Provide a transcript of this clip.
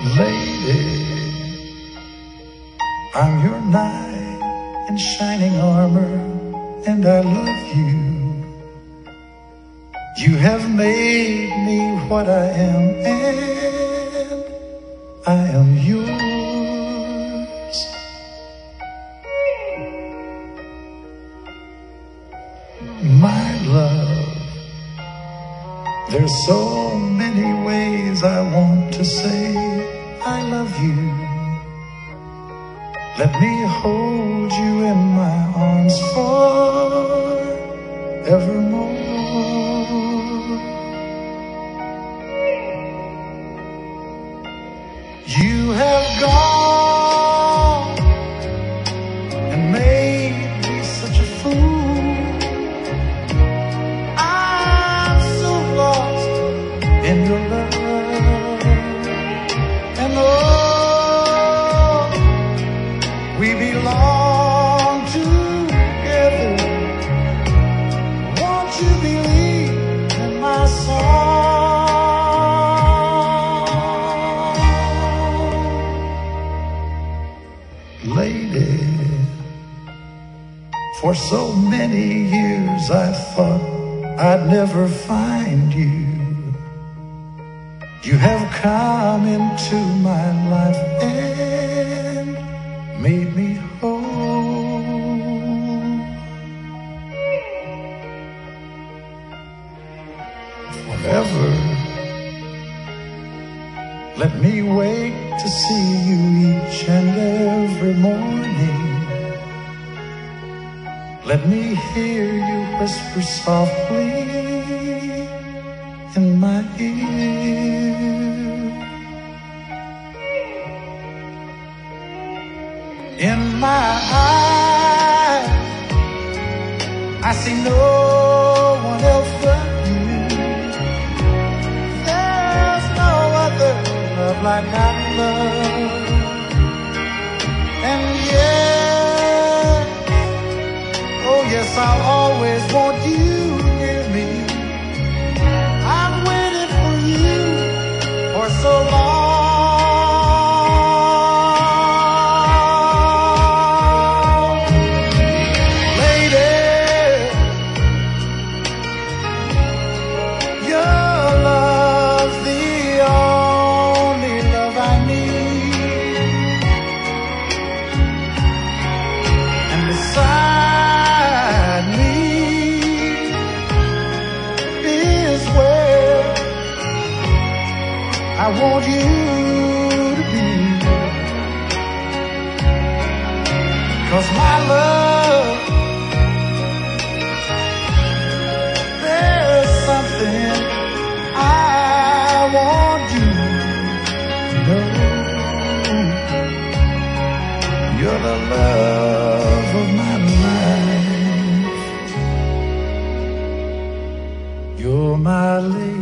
Lady, I'm your knight in shining armor, and I love you. You have made me what I am, and I am yours. My love, there's so many ways I want to say I love you. Let me hold you in my arms forevermore. You have gone and made me such a fool. I'm so lost in your love. And oh, we belong together. Won't you believe in my song? Lady, for so many years I thought I'd never find you. You have come into my life and made me whole. Forever, let me wake to see you each and every morning. Let me hear you whisper softly in my ear. In my eyes, I see no one else but you. There's no other love like I love. And yes, oh yes, I'll always want you near me. I've waited for you for so long. I want you to be, 'cause my love, there's something I want you to know. You're the love of my life. You're my lady.